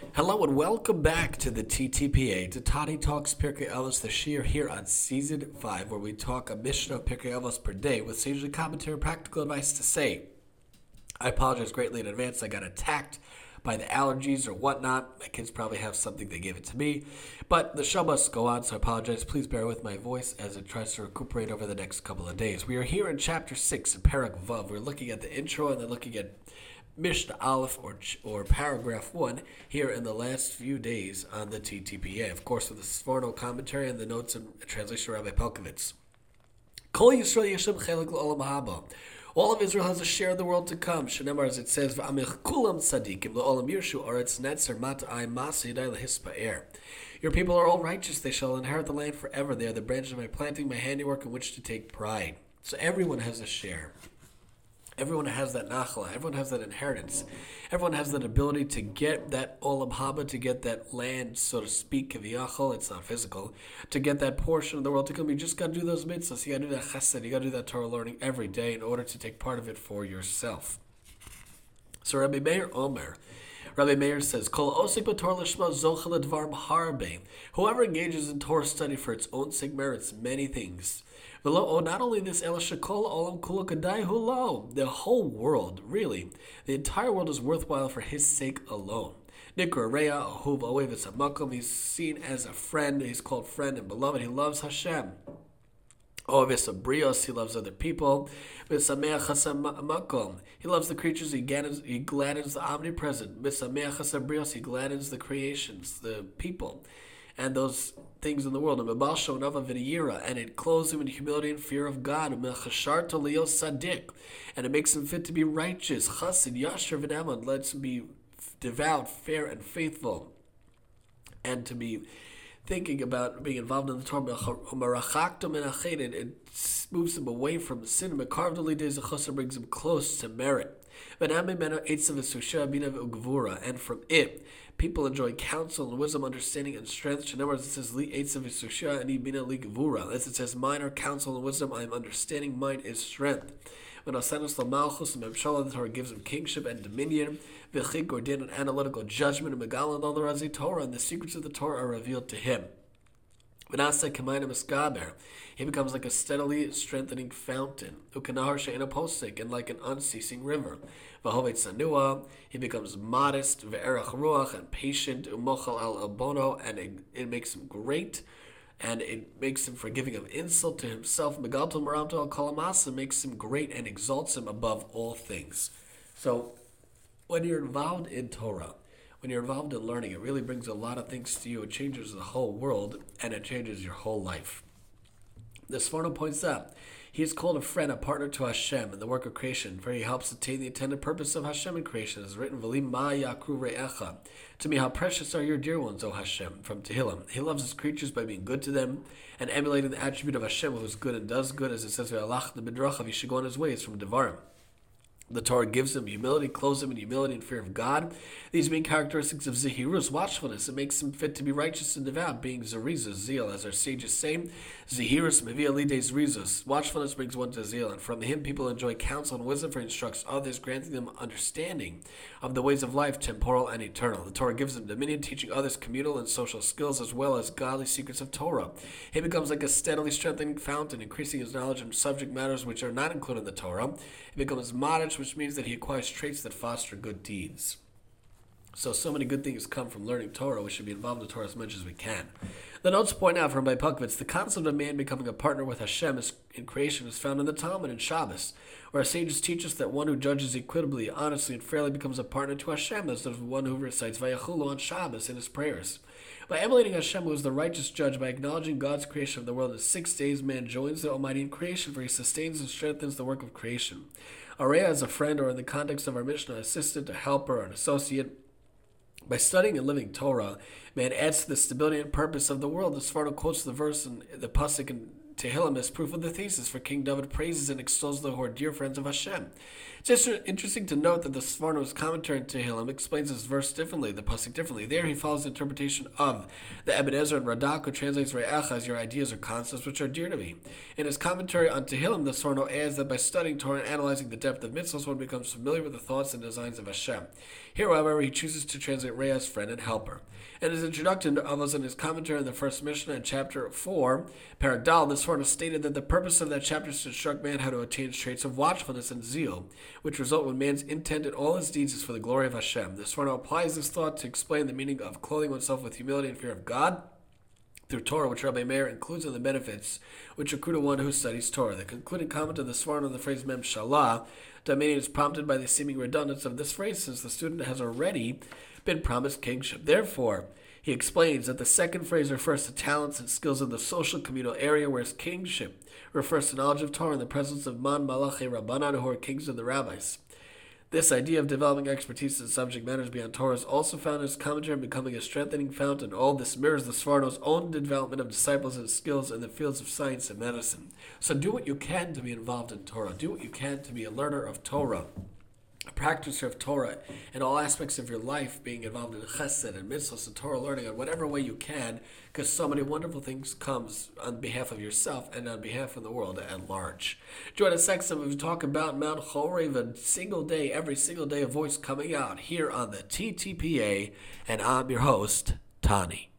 Hello and welcome back to the TTPA, to Tani Talks Pirkei Avos, the Shir here on Season 5, where we talk a Mishnah of Pirkei Avos per day with sagely commentary and practical advice to say. I apologize greatly in advance. I got attacked by the allergies or whatnot. My kids probably have something, they gave it to me. But the show must go on, so I apologize. Please bear with my voice as it tries to recuperate over the next couple of days. We are here in Chapter 6 in Parak Vav. We're looking at the intro and then looking at Mishnah Aleph or Paragraph 1 here in the last few days on the TTPA. Of course, with the Sforno commentary and the notes and translation of Rabbi Pelkovitz. Kol Yisrael Yeshem Chelik L'Olam Haba. All of Israel has a share in the world to come. Shenemar, as it says, V'amich kulam tzadikim L'Olam Yirshu Aretz Netzer Mat'ai Mas Yidai L'Hispa'er. Your people are all righteous. They shall inherit the land forever. They are the branch of my planting, my handiwork in which to take pride. So everyone has a share. Everyone has that nachla. Everyone has that inheritance. Everyone has that ability to get that olam haba, to get that land, so to speak, kaviyachol. It's not physical. To get that portion of the world to come. You just got to do those mitzvahs. You got to do that chesed. You got to do that Torah learning every day in order to take part of it for yourself. So Rabbi Meir Omer. Rabbi Meir says, Kol osik b'Torah l'shma zochel l'dvarim harbe. Whoever engages in Torah study for its own sake merits many things. Not only this, the whole world, really, the entire world is worthwhile for his sake alone. He's seen as a friend, he's called friend and beloved, he loves Hashem. He loves other people. He loves the creatures, he gladdens the omnipresent. He gladdens the creations, the people, and those things in the world. And it clothes him in humility and fear of God. And it makes him fit to be righteous. Chassid, Yasher, V'Naman, lets him be devout, fair, and faithful. And to be thinking about being involved in the Torah. It moves him away from sin. Brings him close to merit. And from it, people enjoy counsel and wisdom, understanding and strength. In other words, it says, as it says, mine are counsel and wisdom, I am understanding, mine is strength. When the Torah gives him kingship and dominion, and analytical judgment, and Torah, and the secrets of the Torah are revealed to him. He becomes like a steadily strengthening fountain, and like an unceasing river. He becomes modest, and patient, and it makes him great, and it makes him forgiving of insult to himself. Makes him great and exalts him above all things. So, when you're involved in Torah, when you're involved in learning, it really brings a lot of things to you. It changes the whole world, and it changes your whole life. The Sforno points out, he is called a friend, a partner to Hashem in the work of creation, for he helps attain the intended purpose of Hashem in creation. It is written, V'li ma yakru re'echa. To me, how precious are your dear ones, O Hashem, from Tehillim. He loves his creatures by being good to them, and emulating the attribute of Hashem, who is good and does good, as it says, Ve'alach the he should go on his ways, from Devarim. The Torah gives him humility, clothes him in humility and fear of God. These being characteristics of Zehirus, watchfulness. It makes him fit to be righteous and devout, being Zerizus, zeal. As our sages say, Zehirus mevi alides rizus. Watchfulness brings one to zeal, and from him people enjoy counsel and wisdom, for he instructs others, granting them understanding of the ways of life, temporal and eternal. The Torah gives him dominion, teaching others communal and social skills, as well as godly secrets of Torah. He becomes like a steadily strengthening fountain, increasing his knowledge in subject matters which are not included in the Torah. He becomes modest, which means that he acquires traits that foster good deeds. So many good things come from learning Torah. We should be involved in Torah as much as we can. The notes point out from Rabbi Pelkovitz, the concept of man becoming a partner with Hashem in creation is found in the Talmud and Shabbos, where our sages teach us that one who judges equitably, honestly, and fairly becomes a partner to Hashem, as does one who recites Vayachulu on Shabbos in his prayers. By emulating Hashem, who is the righteous judge, by acknowledging God's creation of the world in 6 days, man joins the Almighty in creation, for he sustains and strengthens the work of creation. Areya as a friend, or in the context of our Mishnah, assistant, a helper, or an associate. By studying and living Torah, man adds to the stability and purpose of the world. The Sforno quotes the verse in the Pasuk in Tehillim as proof of the thesis, for King David praises and extols the who are dear friends of Hashem. It's just interesting to note that the Sforno's commentary on Tehillim explains this verse differently, the pasuk differently. There he follows the interpretation of the Ibn Ezra and Radak, who translates Re'echa as your ideas or concepts which are dear to me. In his commentary on Tehillim, the Sforno adds that by studying Torah and analyzing the depth of mitzvahs, one becomes familiar with the thoughts and designs of Hashem. Here, however, he chooses to translate Re'eh as friend and helper. In his introduction to Avos and his commentary on the first Mishnah in chapter 4, Parak Dal, the Sforno stated that the purpose of that chapter is to instruct man how to attain traits of watchfulness and zeal, which result when man's intent in all his deeds is for the glory of Hashem. The Sforno applies this thought to explain the meaning of clothing oneself with humility and fear of God through Torah, which Rabbi Meir includes in the benefits which accrue to one who studies Torah. The concluding comment of the Sforno on the phrase Mem Shalah, Damani, is prompted by the seeming redundance of this phrase, since the student has already been promised kingship. Therefore, he explains that the second phrase refers to talents and skills in the social communal area, whereas kingship refers to knowledge of Torah in the presence of Man Malachi Rabbanan, who are kings of the rabbis. This idea of developing expertise in subject matters beyond Torah is also found in his commentary on becoming a strengthening fountain. All this mirrors the Sforno's own development of disciples and skills in the fields of science and medicine. So do what you can to be involved in Torah. Do what you can to be a learner of Torah, a practicer of Torah in all aspects of your life, being involved in chesed and mitzvahs and Torah learning in whatever way you can, because so many wonderful things comes on behalf of yourself and on behalf of the world at large. Join us next time when we talk about Mount Chorev, a single day, every single day, a voice coming out here on the TTPA, and I'm your host, Tani.